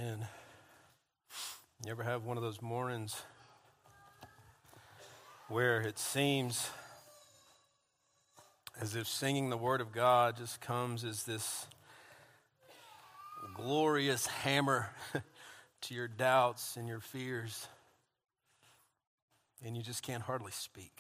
And you ever have one of those mornings where it seems as if singing the Word of God just comes as this glorious hammer to your doubts and your fears, and you just can't hardly speak?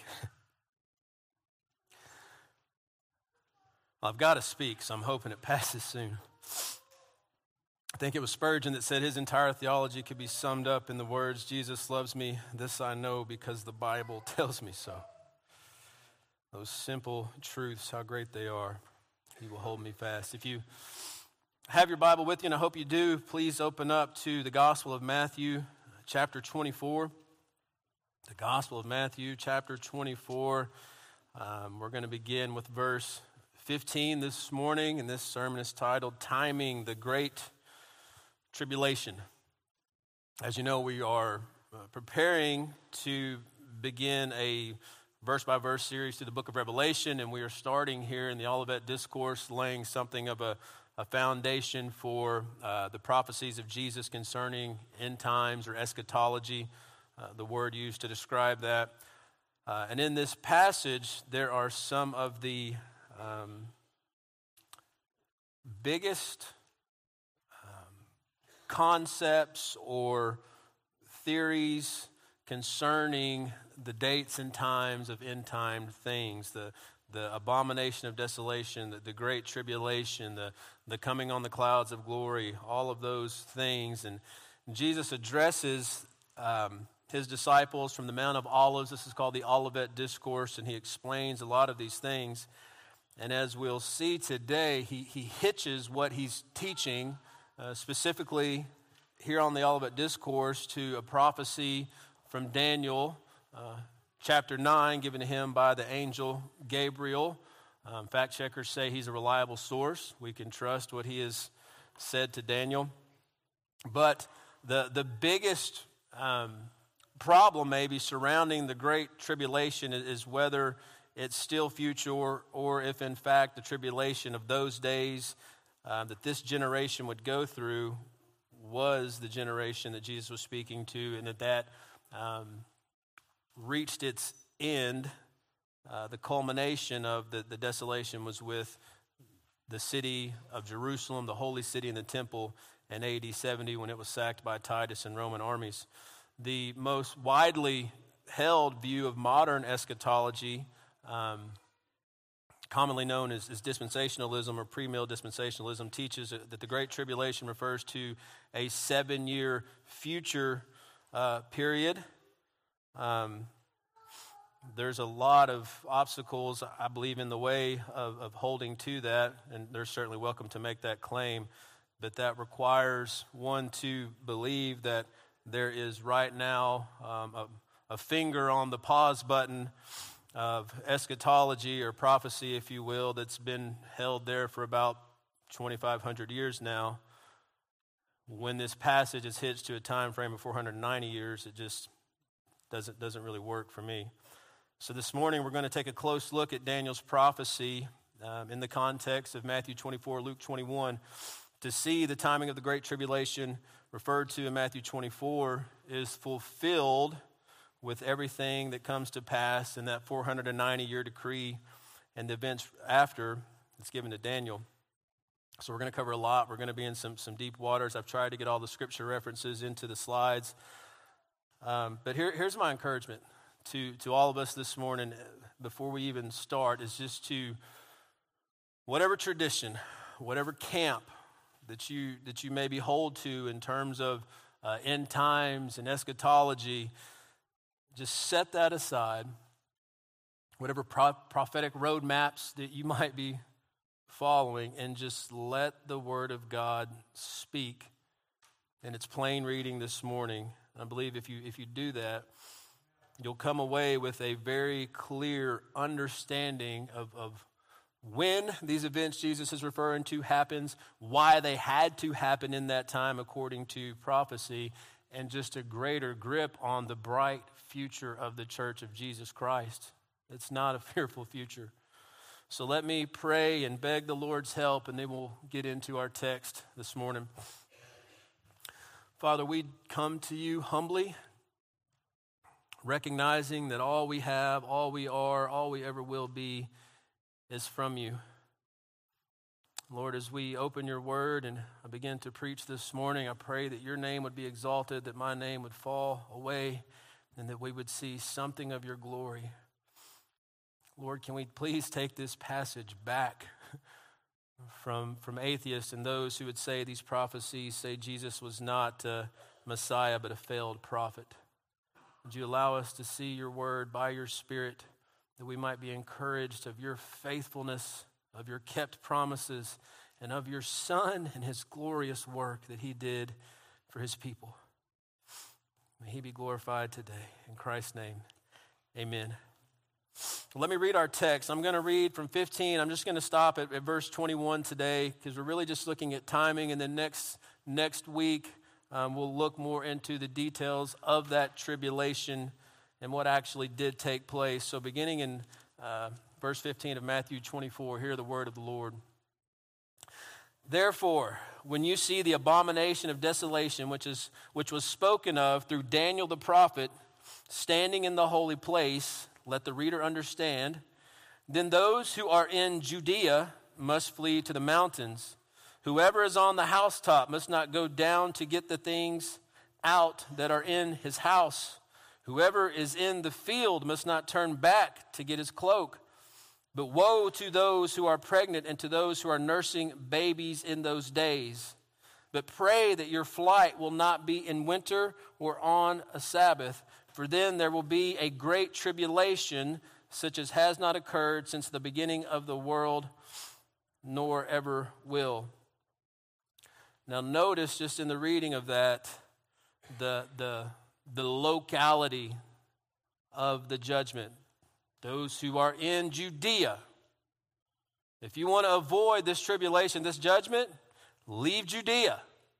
Well, I've got to speak, so I'm hoping it passes soon. I think it was Spurgeon that said his entire theology could be summed up in the words, "Jesus loves me, this I know because the Bible tells me so." Those simple truths, how great they are. He will hold me fast. If you have your Bible with you, and I hope you do, please open up to the Gospel of Matthew, chapter 24. The Gospel of Matthew, chapter 24. We're going to begin with verse 15 this morning, and this sermon is titled, Timing the Great Tribulation. As you know, we are preparing to begin a verse-by-verse series through the book of Revelation, and we are starting here in the Olivet Discourse, laying something of a foundation for the prophecies of Jesus concerning end times or eschatology, the word used to describe that. And in this passage, there are some of the biggest concepts or theories concerning the dates and times of end time things, the abomination of desolation, the great tribulation, the coming on the clouds of glory, all of those things. And Jesus addresses his disciples from the Mount of Olives. This is called the Olivet Discourse, and he explains a lot of these things. And as we'll see today, he hitches what he's teaching specifically here on the Olivet Discourse to a prophecy from Daniel, chapter 9, given to him by the angel Gabriel. Fact checkers say he's a reliable source. We can trust what he has said to Daniel. But the biggest problem maybe surrounding the Great Tribulation is whether it's still future or if in fact the tribulation of those days that this generation would go through was the generation that Jesus was speaking to, and that reached its end. The culmination of the desolation was with the city of Jerusalem, the holy city and the temple, in AD 70 when it was sacked by Titus and Roman armies. The most widely held view of modern eschatology, commonly known as dispensationalism or premill dispensationalism, teaches that the Great Tribulation refers to a 7-year future period. There's a lot of obstacles, I believe, in the way of holding to that, and they're certainly welcome to make that claim, but that requires one to believe that there is right now a finger on the pause button of eschatology or prophecy, if you will, that's been held there for about 2,500 years now. When this passage is hitched to a time frame of 490 years, it just doesn't really work for me. So this morning we're going to take a close look at Daniel's prophecy in the context of Matthew 24, Luke 21, to see the timing of the Great Tribulation referred to in Matthew 24 is fulfilled with everything that comes to pass in that 490-year decree and the events after that's given to Daniel. So we're going to cover a lot. We're going to be in some deep waters. I've tried to get all the scripture references into the slides. But here's my encouragement to all of us this morning before we even start, is just to, whatever tradition, whatever camp that you maybe hold to in terms of end times and eschatology, just set that aside. Whatever prophetic roadmaps that you might be following, and just let the Word of God speak in its plain reading this morning. I believe if you do that, you'll come away with a very clear understanding of when these events Jesus is referring to happens, why they had to happen in that time according to prophecy, and just a greater grip on the bright future of the church of Jesus Christ. It's not a fearful future. So let me pray and beg the Lord's help, and then we'll get into our text this morning. Father, we come to you humbly, recognizing that all we have, all we are, all we ever will be is from you. Lord, as we open your word and I begin to preach this morning, I pray that your name would be exalted, that my name would fall away, and that we would see something of your glory. Lord, can we please take this passage back from atheists and those who would say these prophecies say Jesus was not Messiah but a failed prophet. Would you allow us to see your word by your Spirit, that we might be encouraged of your faithfulness, of your kept promises, and of your Son and his glorious work that he did for his people. May he be glorified today. In Christ's name, amen. Let me read our text. I'm going to read from 15. I'm just going to stop at verse 21 today because we're really just looking at timing. And then next week, we'll look more into the details of that tribulation and what actually did take place. So beginning in verse 15 of Matthew 24, hear the word of the Lord. Therefore, when you see the abomination of desolation, which was spoken of through Daniel the prophet, standing in the holy place, let the reader understand, then those who are in Judea must flee to the mountains. Whoever is on the housetop must not go down to get the things out that are in his house. Whoever is in the field must not turn back to get his cloak. But woe to those who are pregnant and to those who are nursing babies in those days. But pray that your flight will not be in winter or on a Sabbath, for then there will be a great tribulation such as has not occurred since the beginning of the world, nor ever will. Now notice just in the reading of that, the locality of the judgment. Those who are in Judea. If you want to avoid this tribulation, this judgment, leave Judea.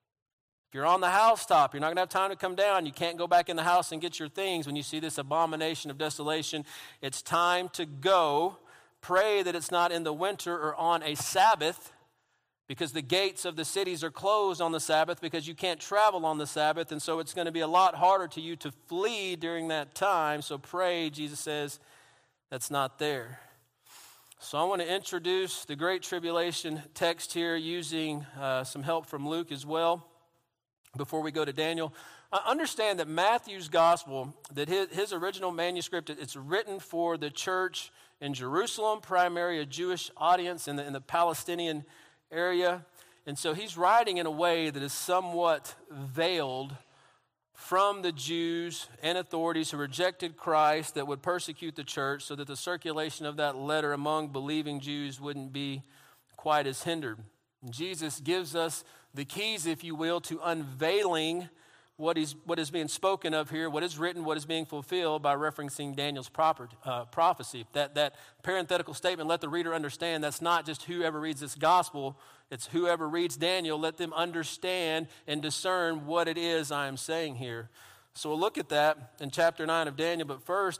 If you're on the housetop, you're not going to have time to come down. You can't go back in the house and get your things when you see this abomination of desolation. It's time to go. Pray that it's not in the winter or on a Sabbath, because the gates of the cities are closed on the Sabbath because you can't travel on the Sabbath, and so it's going to be a lot harder to you to flee during that time. So pray, Jesus says, that's not there. So I want to introduce the Great Tribulation text here using some help from Luke as well before we go to Daniel. Understand that Matthew's gospel, that his original manuscript, it's written for the church in Jerusalem, primarily a Jewish audience in the Palestinian area. And so he's writing in a way that is somewhat veiled from the Jews and authorities who rejected Christ that would persecute the church, so that the circulation of that letter among believing Jews wouldn't be quite as hindered. And Jesus gives us the keys, if you will, to unveiling what is being spoken of here, what is written, what is being fulfilled by referencing Daniel's prophecy. That parenthetical statement, let the reader understand, that's not just whoever reads this gospel, it's whoever reads Daniel, let them understand and discern what it is I am saying here. So we'll look at that in chapter 9 of Daniel, but first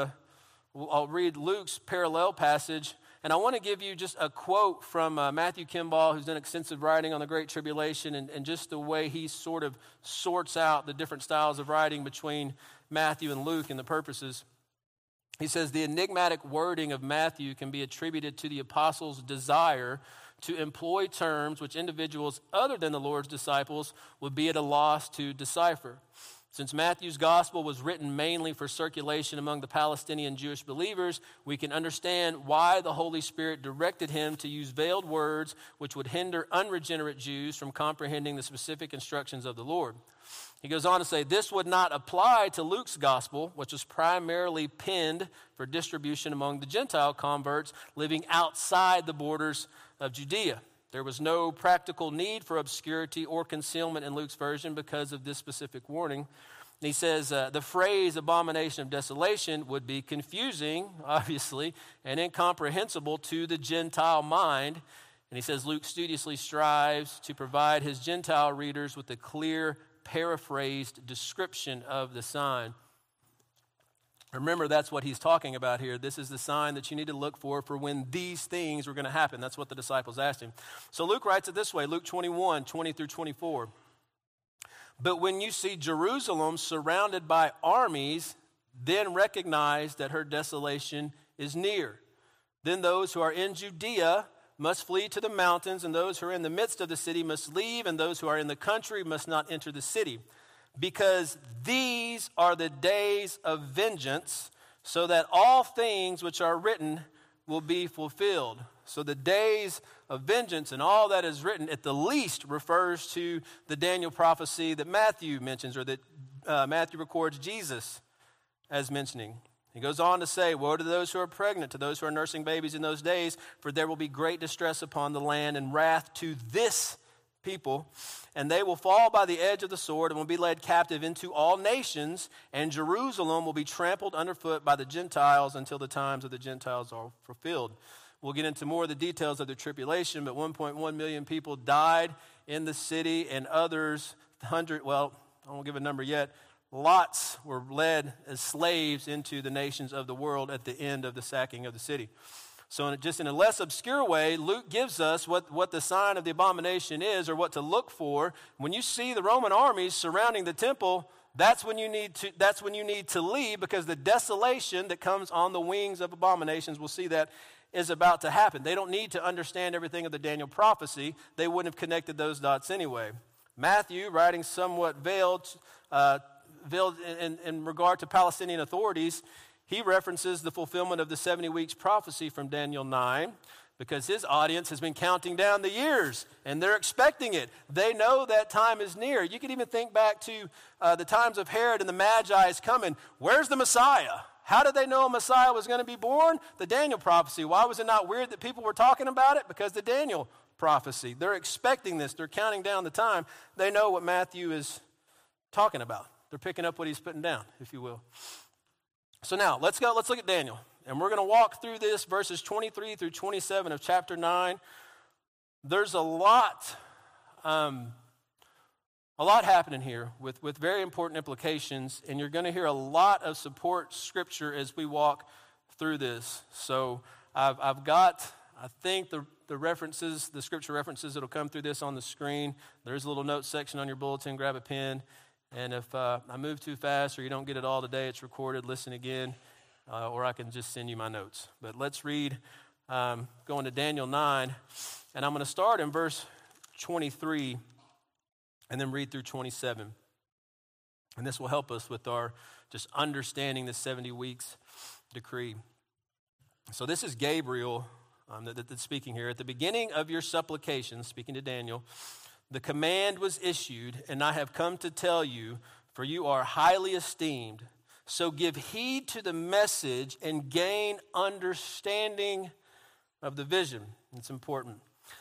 I'll read Luke's parallel passage. And I want to give you just a quote from Matthew Kimball, who's done extensive writing on the Great Tribulation, and just the way he sort of sorts out the different styles of writing between Matthew and Luke and the purposes. He says, the enigmatic wording of Matthew can be attributed to the apostles' desire to employ terms which individuals other than the Lord's disciples would be at a loss to decipher. Since Matthew's gospel was written mainly for circulation among the Palestinian Jewish believers, we can understand why the Holy Spirit directed him to use veiled words which would hinder unregenerate Jews from comprehending the specific instructions of the Lord. He goes on to say, this would not apply to Luke's gospel, which was primarily penned for distribution among the Gentile converts living outside the borders of Judea. There was no practical need for obscurity or concealment in Luke's version because of this specific warning. And he says the phrase abomination of desolation would be confusing, obviously, and incomprehensible to the Gentile mind. And he says Luke studiously strives to provide his Gentile readers with a clear, paraphrased description of the sign. Remember, that's what he's talking about here. This is the sign that you need to look for when these things are going to happen. That's what the disciples asked him. So Luke writes it this way, Luke 21, 20 through 24. But when you see Jerusalem surrounded by armies, then recognize that her desolation is near. Then those who are in Judea must flee to the mountains, and those who are in the midst of the city must leave, and those who are in the country must not enter the city. Because these are the days of vengeance, so that all things which are written will be fulfilled. So the days of vengeance and all that is written at the least refers to the Daniel prophecy that Matthew mentions, or that Matthew records Jesus as mentioning. He goes on to say, woe to those who are pregnant, to those who are nursing babies in those days, for there will be great distress upon the land and wrath to this people, and they will fall by the edge of the sword and will be led captive into all nations, and Jerusalem will be trampled underfoot by the Gentiles until the times of the Gentiles are fulfilled. We'll get into more of the details of the tribulation, but 1.1 million people died in the city, and others, I won't give a number yet, lots were led as slaves into the nations of the world at the end of the sacking of the city. So just in a less obscure way, Luke gives us what the sign of the abomination is, or what to look for. When you see the Roman armies surrounding the temple, that's when you need to leave, because the desolation that comes on the wings of abominations, we'll see that, is about to happen. They don't need to understand everything of the Daniel prophecy. They wouldn't have connected those dots anyway. Matthew, writing somewhat veiled in regard to Palestinian authorities, he references the fulfillment of the 70 weeks prophecy from Daniel 9, because his audience has been counting down the years, and they're expecting it. They know that time is near. You can even think back to the times of Herod and the Magi is coming. Where's the Messiah? How did they know a Messiah was going to be born? The Daniel prophecy. Why was it not weird that people were talking about it? Because the Daniel prophecy. They're expecting this. They're counting down the time. They know what Matthew is talking about. They're picking up what he's putting down, if you will. So now, let's look at Daniel. And we're going to walk through this, verses 23 through 27 of chapter 9. There's a lot happening here with very important implications, and you're going to hear a lot of support scripture as we walk through this. So I've got, I think, the references, the scripture references that'll come through this on the screen. There's a little note section on your bulletin. Grab a pen. And if I move too fast or you don't get it all today, it's recorded. Listen again, or I can just send you my notes. But let's read, going to Daniel 9, and I'm going to start in verse 23 and then read through 27. And this will help us with our just understanding the 70 weeks decree. So this is Gabriel that's speaking here. At the beginning of your supplications, speaking to Daniel, the command was issued, and I have come to tell you, for you are highly esteemed. So give heed to the message and gain understanding of the vision. It's important.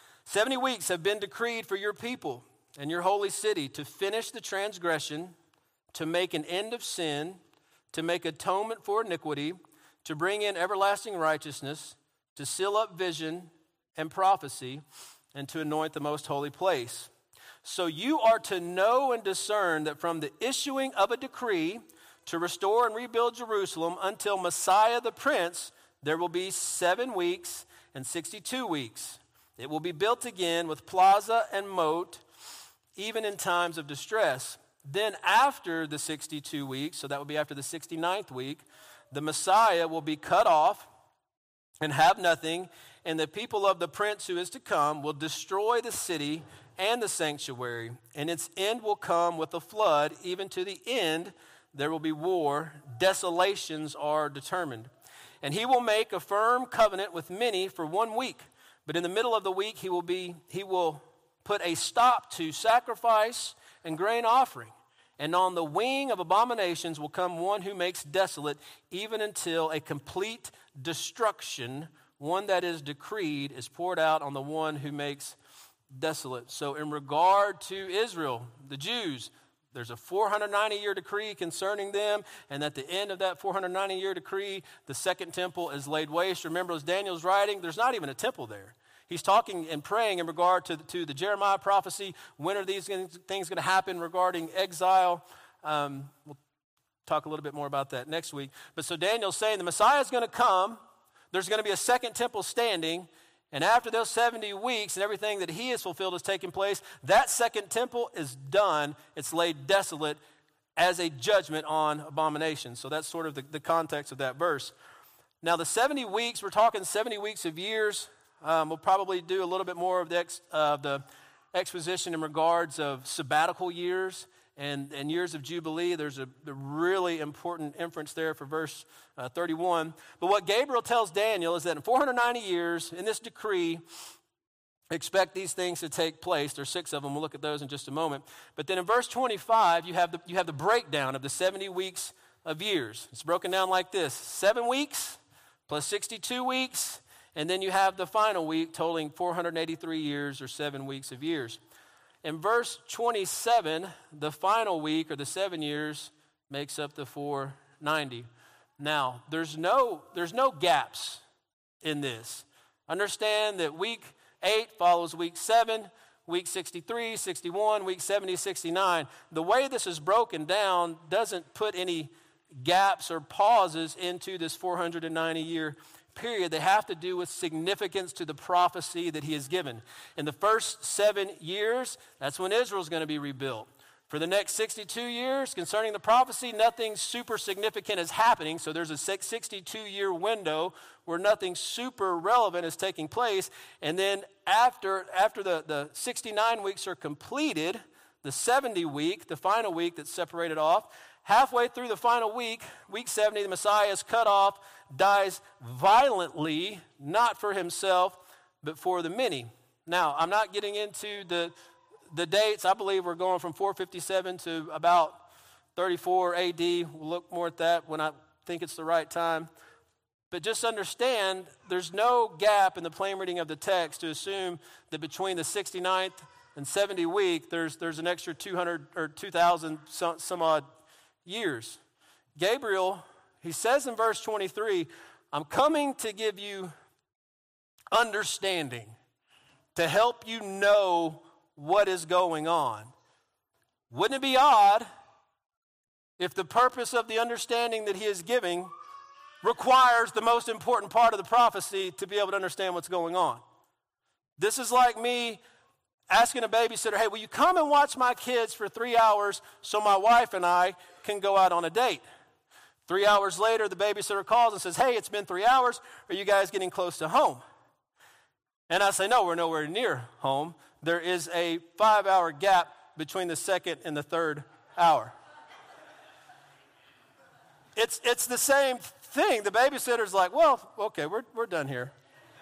70 weeks have been decreed for your people and your holy city to finish the transgression, to make an end of sin, to make atonement for iniquity, to bring in everlasting righteousness, to seal up vision and prophecy, and to anoint the most holy place. So you are to know and discern that from the issuing of a decree to restore and rebuild Jerusalem until Messiah the Prince, there will be 7 weeks and 62 weeks. It will be built again with plaza and moat, even in times of distress. Then after the 62 weeks, so that will be after the 69th week, the Messiah will be cut off and have nothing, and the people of the prince who is to come will destroy the city and the sanctuary, and its end will come with a flood. Even to the end there will be war. Desolations are determined. And he will make a firm covenant with many for 1 week. But in the middle of the week he will put a stop to sacrifice and grain offering. And on the wing of abominations will come one who makes desolate, even until a complete destruction, one that is decreed, is poured out on the one who makes desolate. So in regard to Israel, the Jews, there's a 490-year decree concerning them, and at the end of that 490-year decree, the second temple is laid waste. Remember, as Daniel's writing, there's not even a temple there. He's talking and praying in regard to the Jeremiah prophecy. When are these things going to happen regarding exile? We'll talk a little bit more about that next week. But so Daniel's saying the Messiah is going to come. There's going to be a second temple standing, And after those 70 weeks and everything that he has fulfilled has taken place, that second temple is done. It's laid desolate as a judgment on abominations. So that's sort of the context of that verse. Now the 70 weeks, we're talking 70 weeks of years. We'll probably do a little bit more of the exposition in regards of sabbatical years and years of Jubilee. There's a really important inference there for verse 31. But what Gabriel tells Daniel is that in 490 years, in this decree, expect these things to take place. There's 6 of them. We'll look at those in just a moment. But then in verse 25, you have the breakdown of the 70 weeks of years. It's broken down like this: 7 weeks plus 62 weeks, and then you have the final week totaling 483 years or 7 weeks of years. In verse 27, the final week or the 7 years makes up the 490. Now, there's no gaps in this. Understand that week 8 follows week 7, week 63, 61, week 70, 69. The way this is broken down doesn't put any gaps or pauses into this 490-year period. They have to do with significance to the prophecy that he has given. In the first 7 years, that's when Israel's going to be rebuilt. For the next 62 years, concerning the prophecy, nothing super significant is happening. So there's a 62-year window where nothing super relevant is taking place. And then after the 69 weeks are completed, the 70 week, the final week that's separated off, halfway through the final week, week 70, the Messiah is cut off, dies violently, not for himself, but for the many. Now, I'm not getting into the dates. I believe we're going from 457 to about 34 AD. We'll look more at that when I think it's the right time. But just understand, there's no gap in the plain reading of the text to assume that between the 69th and 70 week, there's an extra 200 or 2,000 some odd years. Gabriel, he says in verse 23, I'm coming to give you understanding, to help you know what is going on. Wouldn't it be odd if the purpose of the understanding that he is giving requires the most important part of the prophecy to be able to understand what's going on? This is like me asking a babysitter, hey, will you come and watch my kids for 3 hours so my wife and I can go out on a date? 3 hours later, the babysitter calls and says, hey, it's been 3 hours. Are you guys getting close to home? And I say, no, we're nowhere near home. There is a 5-hour gap between the second and the third hour. It's the same thing. The babysitter's like, well, okay, we're done here.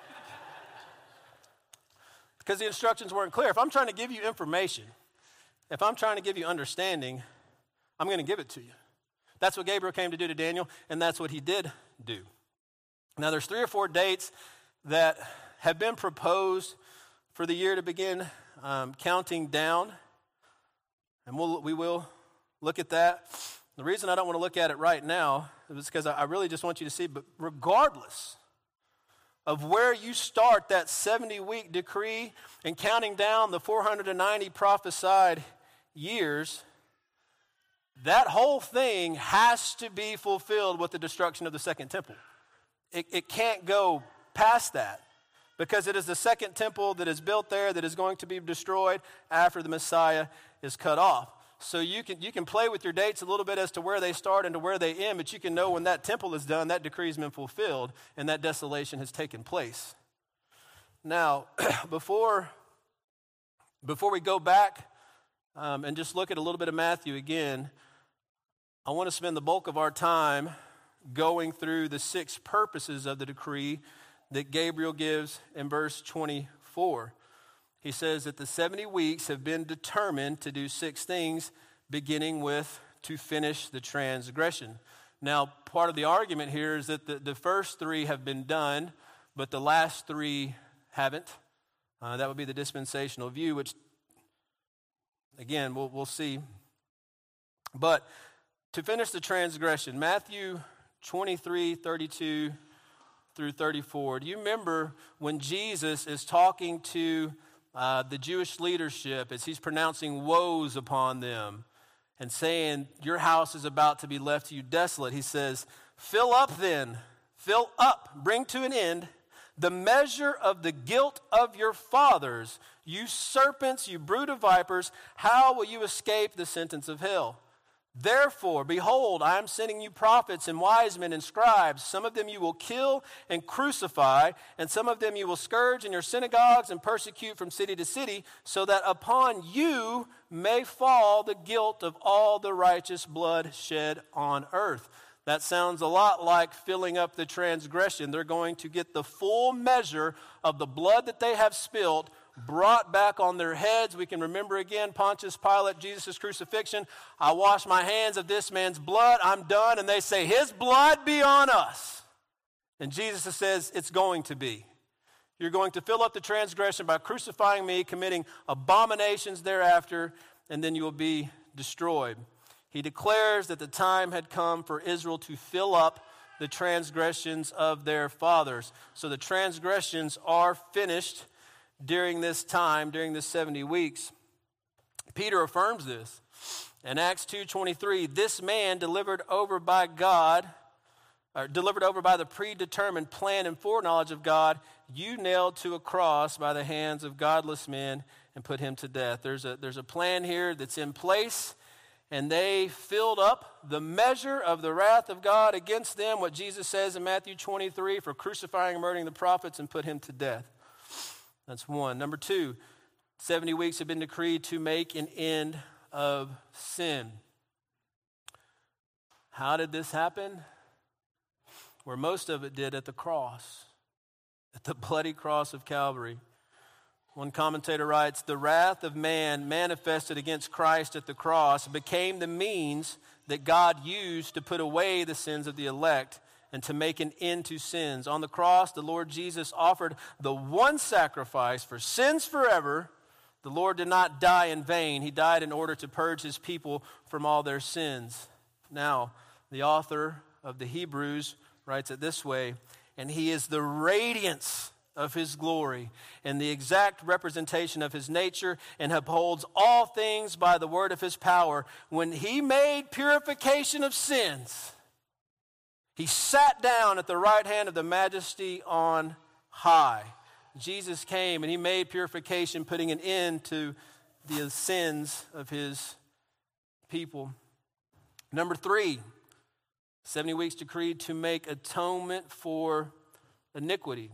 Because the instructions weren't clear. If I'm trying to give you information, if I'm trying to give you understanding, I'm going to give it to you. That's what Gabriel came to do to Daniel, and that's what he did do. Now, there's 3 or 4 dates that have been proposed for the year to begin counting down, and we will look at that. The reason I don't want to look at it right now is because I really just want you to see, but regardless of where you start that 70-week decree and counting down the 490 prophesied years, that whole thing has to be fulfilled with the destruction of the second temple. It can't go past that, because it is the second temple that is built there that is going to be destroyed after the Messiah is cut off. So you can play with your dates a little bit as to where they start and to where they end, but you can know when that temple is done, that decree has been fulfilled, and that desolation has taken place. Now, before we go back and just look at a little bit of Matthew again, I want to spend the bulk of our time going through the 6 purposes of the decree that Gabriel gives in verse 24. He says that the 70 weeks have been determined to do 6 things, beginning with to finish the transgression. Now, part of the argument here is that the first 3 have been done, but the last 3 haven't. That would be the dispensational view, which, again, we'll see. But to finish the transgression, Matthew 23, 32 through 34. Do you remember when Jesus is talking to the Jewish leadership as he's pronouncing woes upon them and saying, your house is about to be left to you desolate? He says, fill up then, fill up, bring to an end the measure of the guilt of your fathers. You serpents, you brood of vipers, how will you escape the sentence of hell? Therefore, behold, I am sending you prophets and wise men and scribes. Some of them you will kill and crucify, and some of them you will scourge in your synagogues and persecute from city to city, so that upon you may fall the guilt of all the righteous blood shed on earth. That sounds a lot like filling up the transgression. They're going to get the full measure of the blood that they have spilled brought back on their heads. We can remember again Pontius Pilate, Jesus' crucifixion. I wash my hands of this man's blood. I'm done. And they say, his blood be on us. And Jesus says, it's going to be. You're going to fill up the transgression by crucifying me, committing abominations thereafter, and then you will be destroyed. He declares that the time had come for Israel to fill up the transgressions of their fathers. So the transgressions are finished during this time, during this 70 weeks. Peter affirms this. In Acts 2:23, this man delivered over by the predetermined plan and foreknowledge of God, you nailed to a cross by the hands of godless men and put him to death. There's a plan here that's in place, and they filled up the measure of the wrath of God against them, what Jesus says in Matthew 23, for crucifying and murdering the prophets, and put him to death. That's one. Number two, 70 weeks have been decreed to make an end of sin. How did this happen? Where most of it did at the cross, at the bloody cross of Calvary. One commentator writes, the wrath of man manifested against Christ at the cross became the means that God used to put away the sins of the elect and to make an end to sins. On the cross, the Lord Jesus offered the one sacrifice for sins forever. The Lord did not die in vain. He died in order to purge his people from all their sins. Now, the author of the Hebrews writes it this way, and he is the radiance of his glory and the exact representation of his nature, and upholds all things by the word of his power. When he made purification of sins, he sat down at the right hand of the majesty on high. Jesus came and he made purification, putting an end to the sins of his people. Number three, 70 weeks decreed to make atonement for iniquity.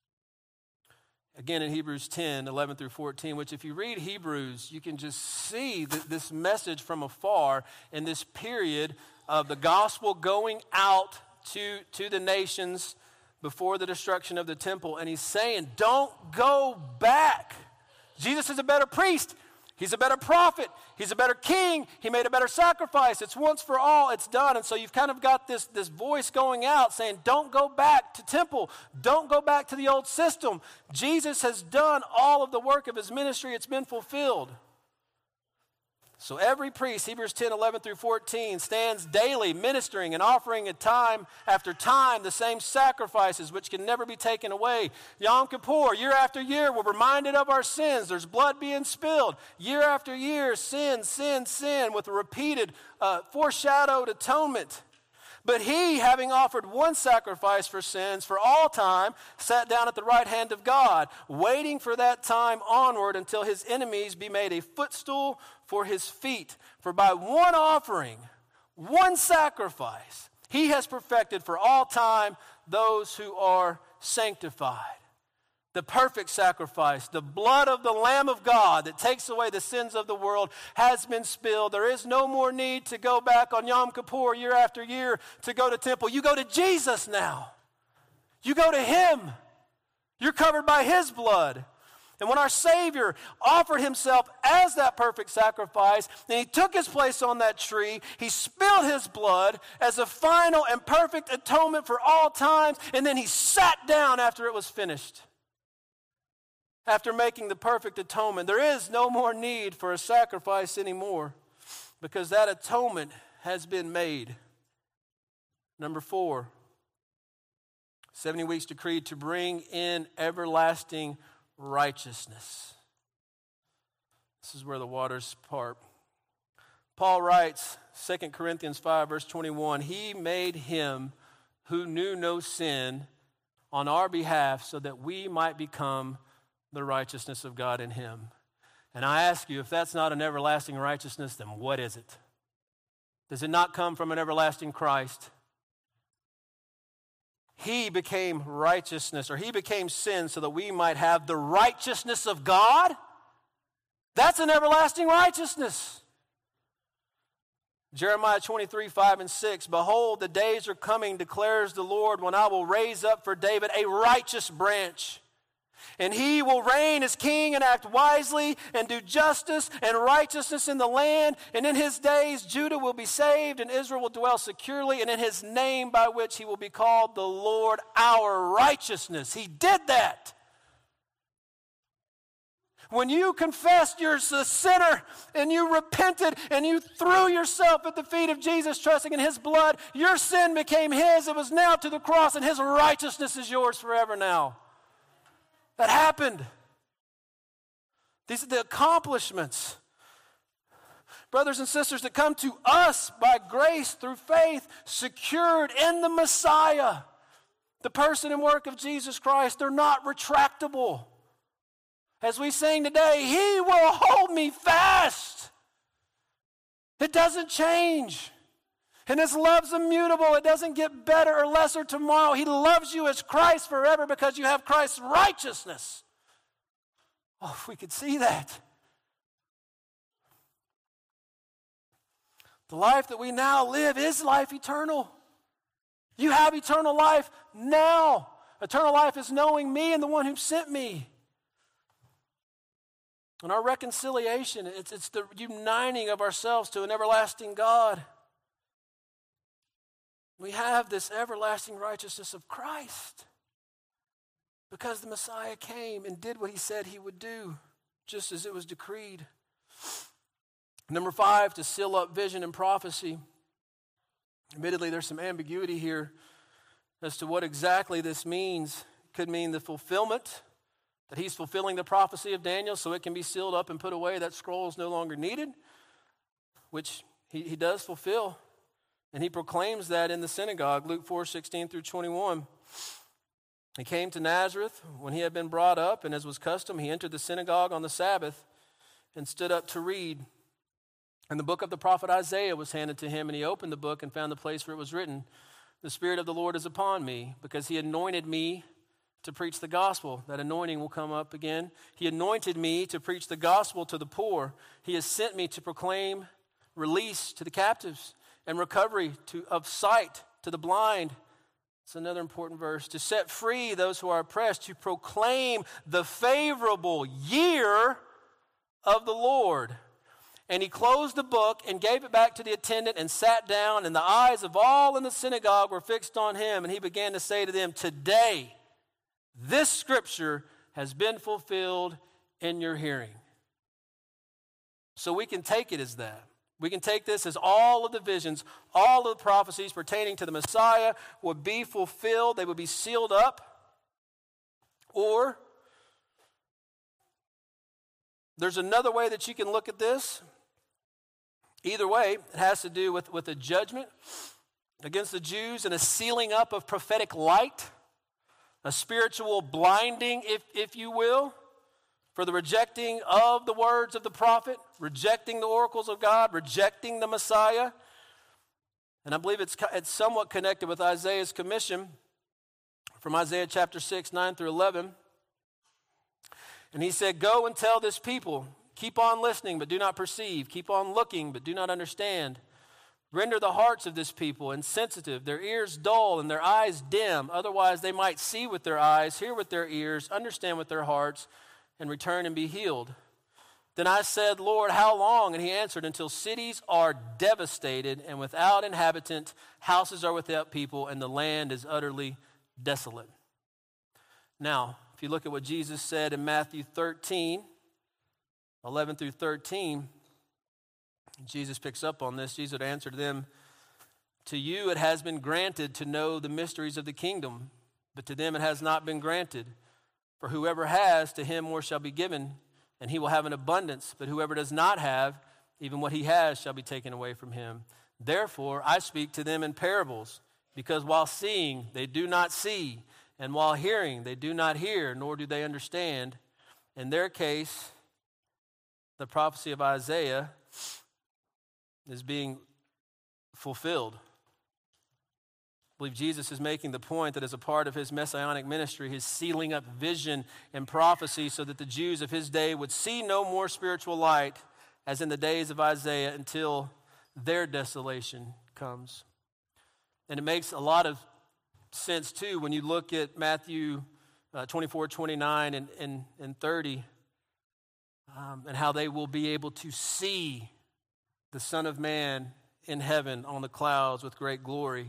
Again, in Hebrews 10, 11 through 14, which if you read Hebrews, you can just see this message from afar in this period of the gospel going out to the nations before the destruction of the temple. And he's saying, don't go back. Jesus is a better priest. He's a better prophet. He's a better king. He made a better sacrifice. It's once for all. It's done. And so you've kind of got this voice going out saying, don't go back to temple. Don't go back to the old system. Jesus has done all of the work of his ministry. It's been fulfilled. So every priest, Hebrews 10, 11 through 14, stands daily ministering and offering at time after time the same sacrifices which can never be taken away. Yom Kippur, year after year, we're reminded of our sins. There's blood being spilled. Year after year, sin, sin, sin, with a repeated foreshadowed atonement. But he, having offered one sacrifice for sins for all time, sat down at the right hand of God, waiting for that time onward until his enemies be made a footstool for his feet. For by one offering, one sacrifice, he has perfected for all time those who are sanctified. The perfect sacrifice, the blood of the Lamb of God that takes away the sins of the world has been spilled. There is no more need to go back on Yom Kippur year after year to go to temple. You go to Jesus now. You go to him. You're covered by his blood. And when our Savior offered himself as that perfect sacrifice, and he took his place on that tree, he spilled his blood as a final and perfect atonement for all times, and then he sat down after it was finished. After making the perfect atonement, there is no more need for a sacrifice anymore because that atonement has been made. Number 4, 70 weeks decreed to bring in everlasting righteousness. This is where the waters part. Paul writes, 2 Corinthians 5, verse 21, he made him who knew no sin on our behalf so that we might become the righteousness of God in him. And I ask you, if that's not an everlasting righteousness, then what is it? Does it not come from an everlasting Christ? He became righteousness, or he became sin so that we might have the righteousness of God? That's an everlasting righteousness. Jeremiah 23, 5 and 6, behold, the days are coming, declares the Lord, when I will raise up for David a righteous branch. And he will reign as king and act wisely and do justice and righteousness in the land. And in his days Judah will be saved and Israel will dwell securely. And in his name by which he will be called the Lord our righteousness. He did that. When you confessed you're a sinner and you repented and you threw yourself at the feet of Jesus, trusting in his blood, your sin became his. It was nailed to the cross, and his righteousness is yours forever now. That happened. These are the accomplishments, brothers and sisters, that come to us by grace through faith, secured in the Messiah, the person and work of Jesus Christ. They're not retractable. As we sing today, he will hold me fast. It doesn't change. And his love's immutable. It doesn't get better or lesser tomorrow. He loves you as Christ forever because you have Christ's righteousness. Oh, if we could see that. The life that we now live is life eternal. You have eternal life now. Eternal life is knowing me and the one who sent me. And our reconciliation, it's the uniting of ourselves to an everlasting God. We have this everlasting righteousness of Christ because the Messiah came and did what he said he would do, just as it was decreed. Number 5, to seal up vision and prophecy. Admittedly, there's some ambiguity here as to what exactly this means. It could mean the fulfillment, that he's fulfilling the prophecy of Daniel so it can be sealed up and put away. That scroll is no longer needed, which he does fulfill. And he proclaims that in the synagogue, Luke 4, 16 through 21. He came to Nazareth when he had been brought up, and as was custom, he entered the synagogue on the Sabbath and stood up to read. And the book of the prophet Isaiah was handed to him, and he opened the book and found the place where it was written, the Spirit of the Lord is upon me, because he anointed me to preach the gospel. That anointing will come up again. He anointed me to preach the gospel to the poor. He has sent me to proclaim release to the captives and recovery of sight to the blind. It's another important verse. To set free those who are oppressed, to proclaim the favorable year of the Lord. And he closed the book and gave it back to the attendant and sat down, and the eyes of all in the synagogue were fixed on him. And he began to say to them, today, this scripture has been fulfilled in your hearing. So we can take it as that. We can take this as all of the visions, all of the prophecies pertaining to the Messiah would be fulfilled. They would be sealed up. Or there's another way that you can look at this. Either way, it has to do with a judgment against the Jews and a sealing up of prophetic light, a spiritual blinding, if you will, for the rejecting of the words of the prophet, rejecting the oracles of God, rejecting the Messiah. And I believe it's somewhat connected with Isaiah's commission from Isaiah chapter 6, 9 through 11. And he said, go and tell this people, keep on listening but do not perceive, keep on looking but do not understand. Render the hearts of this people insensitive, their ears dull and their eyes dim. Otherwise they might see with their eyes, hear with their ears, understand with their hearts, and return and be healed. Then I said, Lord, how long? And he answered, until cities are devastated and without inhabitant, houses are without people, and the land is utterly desolate. Now, if you look at what Jesus said in Matthew 13, 11 through 13, Jesus picks up on this. Jesus answered them, to you it has been granted to know the mysteries of the kingdom, but to them it has not been granted. For whoever has, to him more shall be given, and he will have an abundance. But whoever does not have, even what he has shall be taken away from him. Therefore I speak to them in parables, because while seeing they do not see, And while hearing, they do not hear, nor do they understand. In their case, the prophecy of Isaiah is being fulfilled. I believe Jesus is making the point that as a part of his messianic ministry, he's sealing up vision and prophecy so that the Jews of his day would see no more spiritual light as in the days of Isaiah until their desolation comes. And it makes a lot of sense too when you look at Matthew 24, 29 and 30 and how they will be able to see the Son of Man in heaven on the clouds with great glory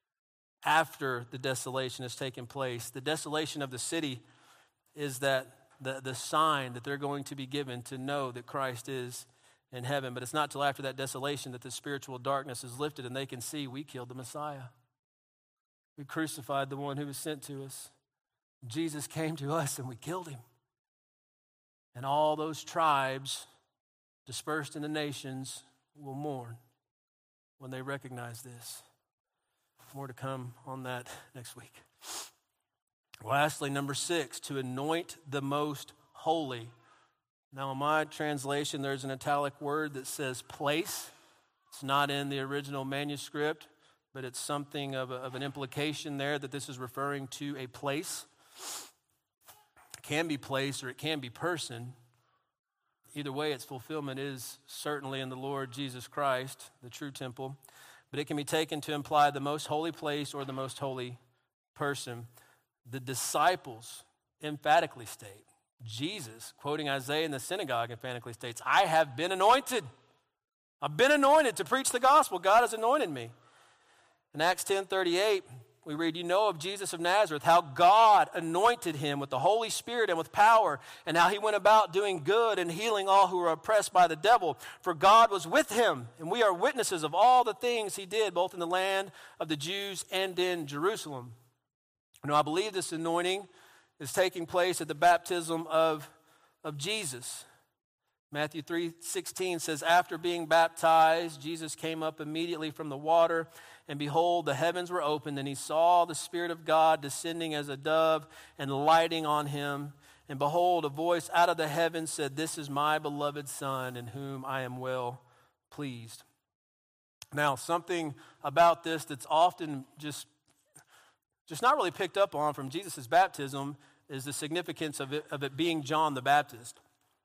after the desolation has taken place. The desolation of the city is that the sign that they're going to be given to know that Christ is in heaven. But it's not till after that desolation that the spiritual darkness is lifted and they can see we killed the Messiah. We crucified the one who was sent to us. Jesus came to us and we killed him. And all those tribes dispersed in the nations will mourn when they recognize this. More to come on that next week. Lastly, number 6, to anoint the most holy. Now, in my translation, there's an italic word that says place. It's not in the original manuscript, but it's something of an implication there that this is referring to a place. It can be place or it can be person. Either way, its fulfillment is certainly in the Lord Jesus Christ, the true temple. But it can be taken to imply the most holy place or the most holy person. The disciples emphatically state, Jesus, quoting Isaiah in the synagogue, emphatically states, I have been anointed. I've been anointed to preach the gospel. God has anointed me. In Acts 10:38, we read, you know of Jesus of Nazareth, how God anointed him with the Holy Spirit and with power, and how he went about doing good and healing all who were oppressed by the devil. For God was with him, and we are witnesses of all the things he did, both in the land of the Jews and in Jerusalem. Now, I believe this anointing is taking place at the baptism of Jesus. Matthew 3:16 says, after being baptized, Jesus came up immediately from the water, and behold, the heavens were opened, and he saw the Spirit of God descending as a dove and lighting on him. And behold, a voice out of the heavens said, this is my beloved Son, in whom I am well pleased. Now, something about this that's often just not really picked up on from Jesus' baptism is the significance of it being John the Baptist.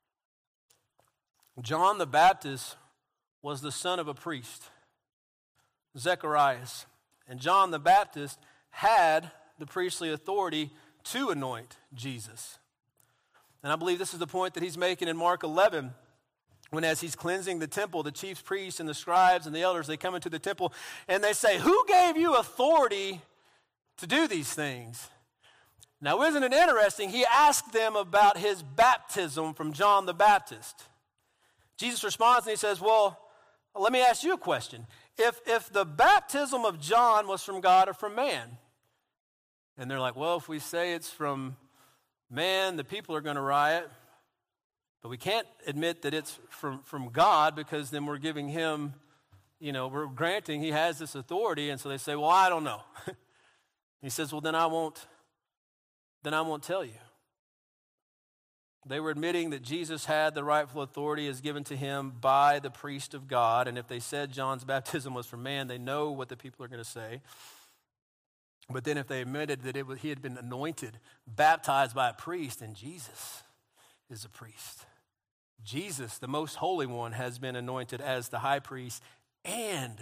John the Baptist was the son of a priest, Zacharias. And John the Baptist had the priestly authority to anoint Jesus. And I believe this is the point that he's making in Mark 11, when as he's cleansing the temple, the chief priests and the scribes and the elders, they come into the temple and they say, who gave you authority to do these things? Now, isn't it interesting? He asked them about his baptism from John the Baptist. Jesus responds and he says, well, let me ask you a question. If the baptism of John was from God or from man? And they're like, well, if we say it's from man, the people are going to riot. But we can't admit that it's from God, because then we're giving him, we're granting he has this authority. And so they say, well, I don't know. He says, well, then I won't tell you. They were admitting that Jesus had the rightful authority as given to him by the priest of God. And if they said John's baptism was from man, they know what the people are going to say. But then if they admitted that he had been anointed, baptized by a priest, then Jesus is a priest. Jesus, the most holy one, has been anointed as the high priest and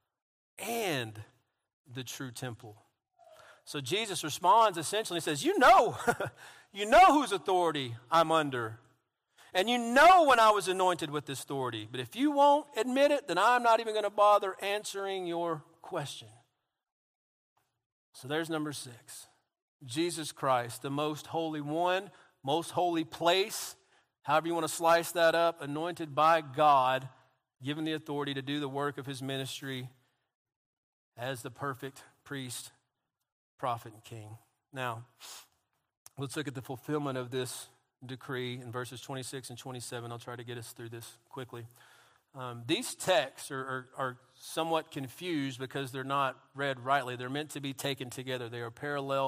the true temple. So Jesus responds essentially and says, you know whose authority I'm under. And you know when I was anointed with this authority. But if you won't admit it, then I'm not even going to bother answering your question. So there's number 6. Jesus Christ, the most holy one, most holy place, however you want to slice that up, anointed by God, given the authority to do the work of his ministry as the perfect priest, prophet, and king. Now, let's look at the fulfillment of this decree in verses 26 and 27. I'll try to get us through this quickly. These texts are somewhat confused because they're not read rightly. They're meant to be taken together. They are parallel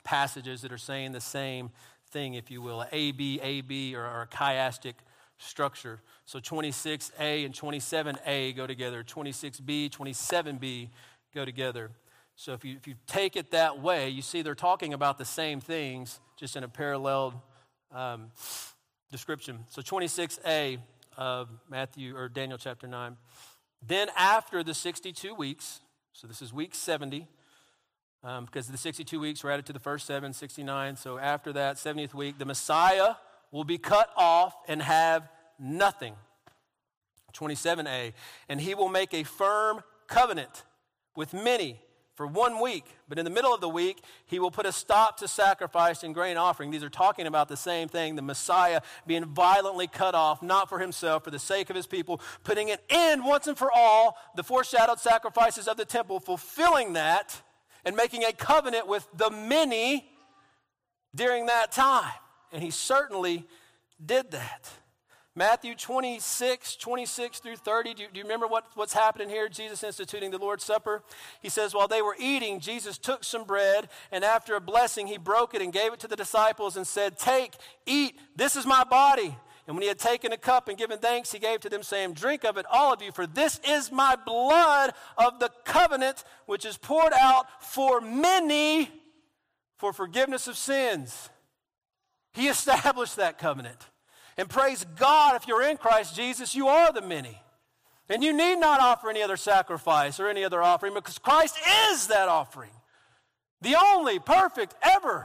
passages that are saying the same thing, if you will, A, B, or a chiastic structure. So 26a and 27a go together. 26b, 27b go together. So if you take it that way, you see they're talking about the same things, just in a parallel description. So 26a of Matthew or Daniel chapter 9. Then after the 62 weeks, so this is week 70, because the 62 weeks were added to the first 7, 69. So after that, 70th week, the Messiah will be cut off and have nothing. 27a, and he will make a firm covenant with many for 1 week. But in the middle of the week, he will put a stop to sacrifice and grain offering. These are talking about the same thing, the Messiah being violently cut off, not for himself, for the sake of his people, putting an end once and for all, the foreshadowed sacrifices of the temple, fulfilling that, and making a covenant with the many during that time. And he certainly did that. Matthew 26 through 30. Do you remember what's happening here? Jesus instituting the Lord's Supper. He says, while they were eating, Jesus took some bread, and after a blessing, he broke it and gave it to the disciples and said, take, eat, this is my body. And when he had taken a cup and given thanks, he gave to them, saying, drink of it, all of you, for this is my blood of the covenant, which is poured out for many for forgiveness of sins. He established that covenant. And praise God, if you're in Christ Jesus, you are the many. And you need not offer any other sacrifice or any other offering, because Christ is that offering. The only perfect ever.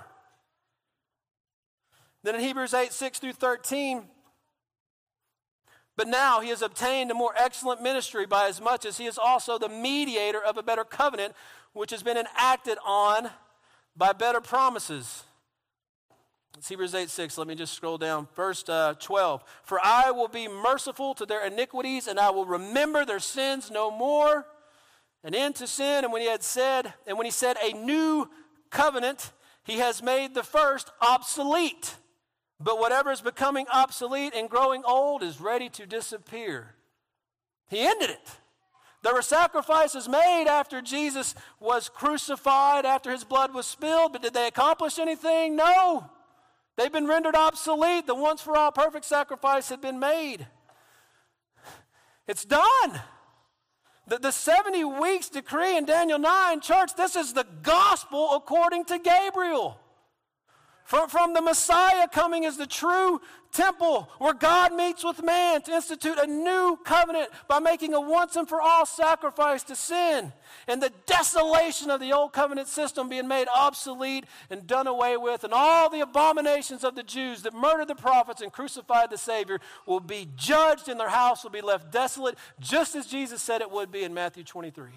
Then in Hebrews 8, 6 through 13, but now he has obtained a more excellent ministry by as much as he is also the mediator of a better covenant, which has been enacted on by better promises. It's Hebrews 8, 6. Let me just scroll down. Verse 12. For I will be merciful to their iniquities, and I will remember their sins no more. An end to sin. And when he said a new covenant, he has made the first obsolete. But whatever is becoming obsolete and growing old is ready to disappear. He ended it. There were sacrifices made after Jesus was crucified, after his blood was spilled, but did they accomplish anything? No. They've been rendered obsolete. The once for all perfect sacrifice had been made. It's done. The 70 weeks decree in Daniel 9, church, this is the gospel according to Gabriel. From the Messiah coming as the true temple where God meets with man to institute a new covenant by making a once and for all sacrifice to sin. And the desolation of the old covenant system being made obsolete and done away with, and all the abominations of the Jews that murdered the prophets and crucified the Savior will be judged, and their house will be left desolate, just as Jesus said it would be in Matthew 23.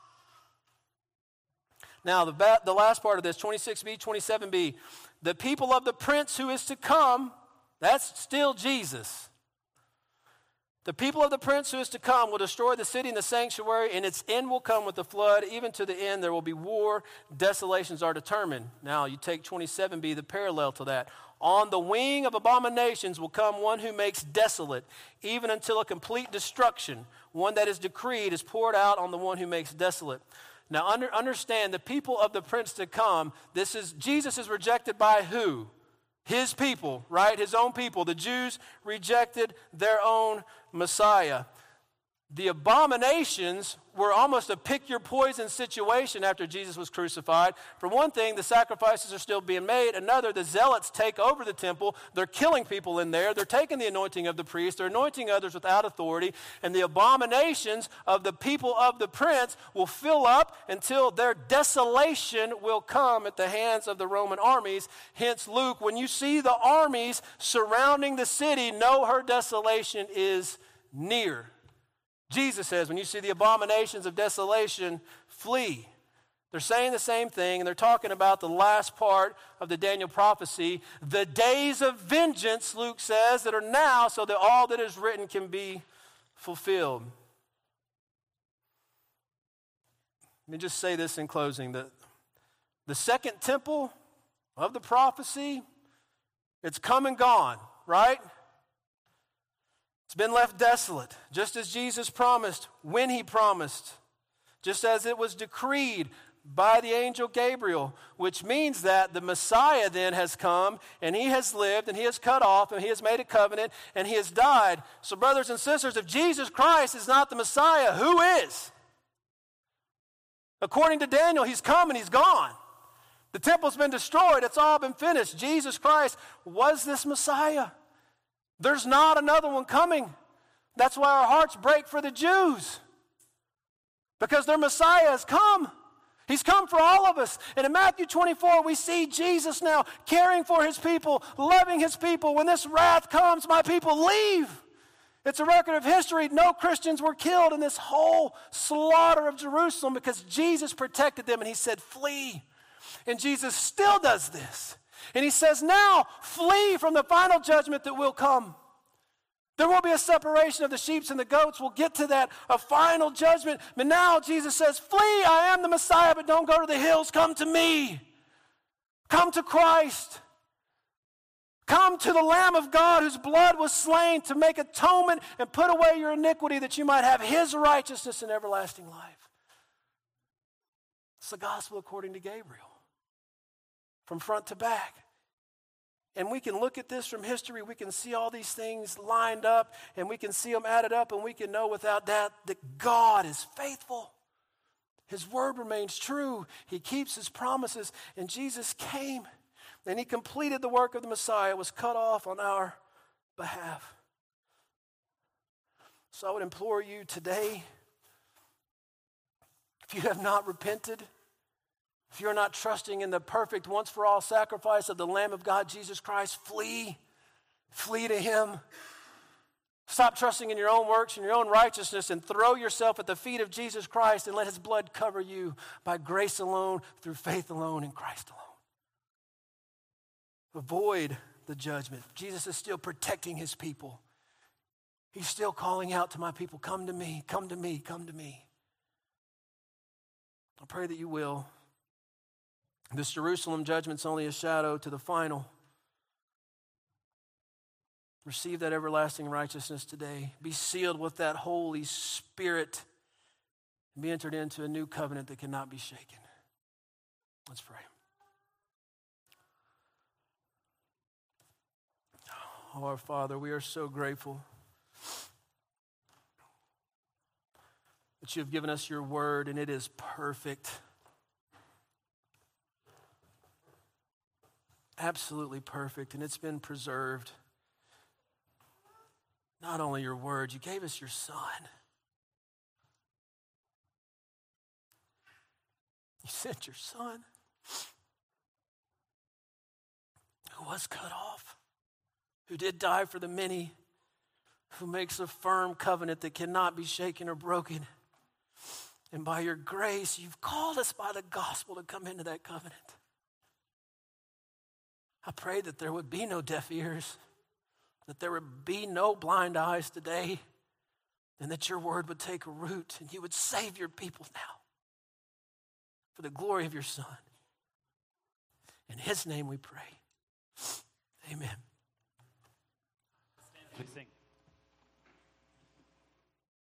Now, the last part of this, 26b, 27b, the people of the prince who is to come, that's still Jesus. The people of the prince who is to come will destroy the city and the sanctuary, and its end will come with the flood. Even to the end there will be war. Desolations are determined. Now, you take 27b, the parallel to that. On the wing of abominations will come one who makes desolate, even until a complete destruction. One that is decreed is poured out on the one who makes desolate. Now, understand, the people of the prince to come, Jesus is rejected by who? His people, right? His own people. The Jews rejected their own Messiah. The abominations were almost a pick-your-poison situation after Jesus was crucified. For one thing, the sacrifices are still being made. Another, the zealots take over the temple. They're killing people in there. They're taking the anointing of the priest. They're anointing others without authority. And the abominations of the people of the prince will fill up until their desolation will come at the hands of the Roman armies. Hence, Luke, when you see the armies surrounding the city, know her desolation is near. Jesus says, when you see the abominations of desolation, flee. They're saying the same thing, and they're talking about the last part of the Daniel prophecy, the days of vengeance, Luke says, that are now, so that all that is written can be fulfilled. Let me just say this in closing. The second temple of the prophecy, it's come and gone, right? It's been left desolate, just as Jesus promised when he promised, just as it was decreed by the angel Gabriel, which means that the Messiah then has come, and he has lived, and he has cut off, and he has made a covenant, and he has died. So brothers and sisters, if Jesus Christ is not the Messiah, who is? According to Daniel, he's come and he's gone. The temple's been destroyed. It's all been finished. Jesus Christ was this Messiah. There's not another one coming. That's why our hearts break for the Jews, because their Messiah has come. He's come for all of us. And in Matthew 24, we see Jesus now caring for his people, loving his people. When this wrath comes, my people leave. It's a record of history. No Christians were killed in this whole slaughter of Jerusalem because Jesus protected them and he said, flee. And Jesus still does this. And he says, now flee from the final judgment that will come. There will be a separation of the sheep and the goats. We'll get to that, a final judgment. But now Jesus says, flee, I am the Messiah, but don't go to the hills. Come to me. Come to Christ. Come to the Lamb of God whose blood was slain to make atonement and put away your iniquity that you might have his righteousness and everlasting life. It's the gospel according to Gabriel, from front to back. And we can look at this from history. We can see all these things lined up, and we can see them added up, and we can know without doubt that God is faithful. His word remains true. He keeps his promises. And Jesus came, and he completed the work of the Messiah, was cut off on our behalf. So I would implore you today, if you have not repented, if you're not trusting in the perfect once-for-all sacrifice of the Lamb of God, Jesus Christ, flee. Flee to him. Stop trusting in your own works and your own righteousness and throw yourself at the feet of Jesus Christ and let his blood cover you by grace alone, through faith alone, in Christ alone. Avoid the judgment. Jesus is still protecting his people. He's still calling out to my people, come to me, come to me, come to me. I pray that you will. This Jerusalem judgment's only a shadow to the final. Receive that everlasting righteousness today. Be sealed with that Holy Spirit. And be entered into a new covenant that cannot be shaken. Let's pray. Oh, our Father, we are so grateful that you have given us your word, and it is perfect. Absolutely perfect, and it's been preserved. Not only your word, you gave us your Son. You sent your Son, who was cut off, who did die for the many, who makes a firm covenant that cannot be shaken or broken. And by your grace, you've called us by the gospel to come into that covenant. I pray that there would be no deaf ears, that there would be no blind eyes today, and that your word would take root and you would save your people now for the glory of your Son. In his name we pray. Amen. Please sing.